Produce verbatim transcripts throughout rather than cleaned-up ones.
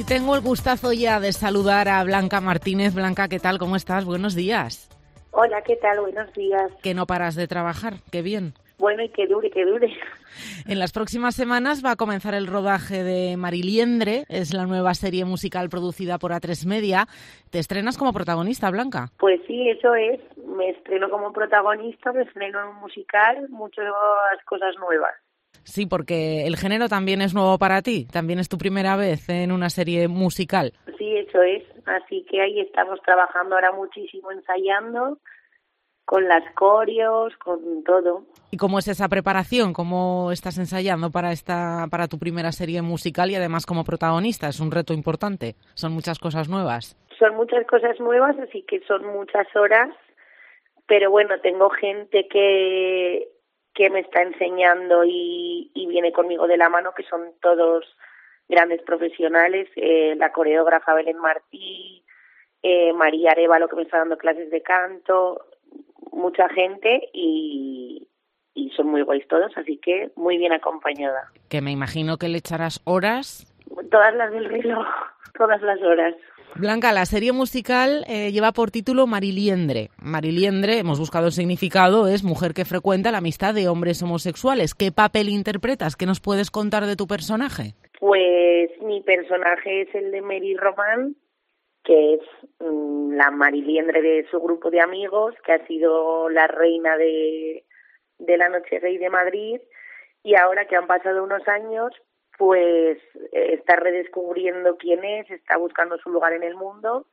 Y tengo el gustazo ya de saludar a Blanca Martínez. Blanca, ¿qué tal? ¿Cómo estás? Buenos días. Hola, ¿qué tal? Buenos días. Que no paras de trabajar, qué bien. Bueno, y que dure, que dure. En las próximas semanas va a comenzar el rodaje de Mariliendre, es la nueva serie musical producida por A tres Media. ¿Te estrenas como protagonista, Blanca? Pues sí, eso es. Me estreno como protagonista, me estreno en un musical, muchas cosas nuevas. Sí, porque el género también es nuevo para ti, también es tu primera vez en una serie musical. Sí, eso es. Así que ahí estamos trabajando ahora muchísimo, ensayando, con las coreos, con todo. ¿Y cómo es esa preparación? ¿Cómo estás ensayando para esta, para tu primera serie musical y además como protagonista? Es un reto importante, son muchas cosas nuevas. Son muchas cosas nuevas, así que son muchas horas, pero bueno, tengo gente que... que me está enseñando y, y viene conmigo de la mano, que son todos grandes profesionales, eh, la coreógrafa Belén Martí, eh, María Arévalo, que me está dando clases de canto, mucha gente y, y son muy guays todos, así que muy bien acompañada. Que me imagino que le echarás horas. Todas las del reloj, todas las horas. Blanca, la serie musical eh, lleva por título Mariliendre. Mariliendre, hemos buscado el significado, es mujer que frecuenta la amistad de hombres homosexuales. ¿Qué papel interpretas? ¿Qué nos puedes contar de tu personaje? Pues mi personaje es el de Mary Román, que es mmm, la Mariliendre de su grupo de amigos, que ha sido la reina de, de la Noche Gay de Madrid, y ahora que han pasado unos años, pues eh, está redescubriendo quién es, está buscando su lugar en el mundo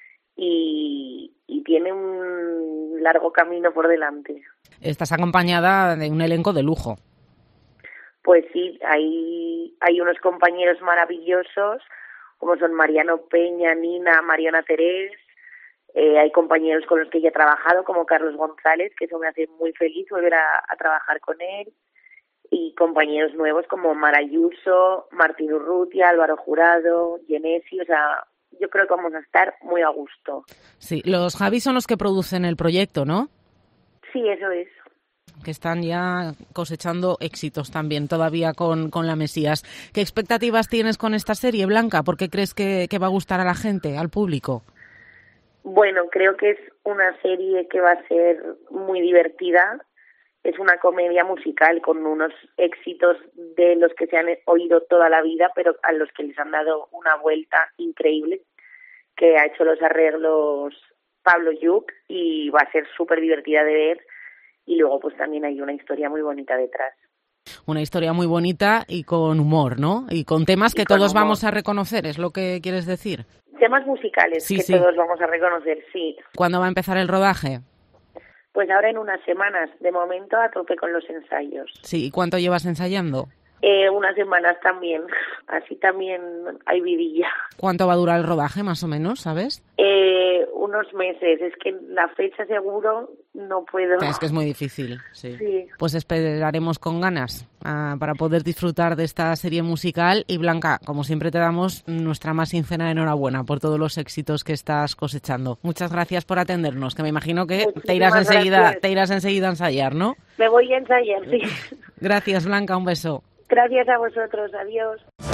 y, y tiene un largo camino por delante. Estás acompañada de un elenco de lujo. Pues sí, hay, hay unos compañeros maravillosos, como son Mariano Peña, Nina, Mariana Terés, eh, hay compañeros con los que ya he trabajado, como Carlos González, que eso me hace muy feliz volver a, a trabajar con él, y compañeros nuevos como Mara Ayuso, Martín Urrutia, Álvaro Jurado, Genesi, o sea, yo creo que vamos a estar muy a gusto. Sí, los Javi son los que producen el proyecto, ¿no? Sí, eso es. Que están ya cosechando éxitos también todavía con, con la Mesías. ¿Qué expectativas tienes con esta serie, Blanca? ¿Por qué crees que, que va a gustar a la gente, al público? Bueno, creo que es una serie que va a ser muy divertida. Es una comedia musical con unos éxitos de los que se han oído toda la vida, pero a los que les han dado una vuelta increíble, que ha hecho los arreglos Pablo Yuc, y va a ser súper divertida de ver. Y luego pues también hay una historia muy bonita detrás. Una historia muy bonita y con humor, ¿no? Y con temas que y todos humor. Vamos a reconocer, ¿es lo que quieres decir? Temas musicales sí, que sí. todos vamos a reconocer, sí. ¿Cuándo va a empezar el rodaje? Pues ahora en unas semanas, de momento a tope con los ensayos. Sí, ¿y cuánto llevas ensayando? Eh, unas semanas también, así también hay vidilla. ¿Cuánto va a durar el rodaje, más o menos, sabes? Eh, unos meses, es que la fecha seguro no puedo. Es que es muy difícil, sí. sí. Pues esperaremos con ganas uh, para poder disfrutar de esta serie musical. Y Blanca, como siempre te damos nuestra más sincera enhorabuena por todos los éxitos que estás cosechando. Muchas gracias por atendernos, que me imagino que Muchísimas te irás enseguida, gracias. te irás enseguida a ensayar, ¿no? Me voy a ensayar, sí. Gracias, Blanca, un beso. Gracias a vosotros, adiós.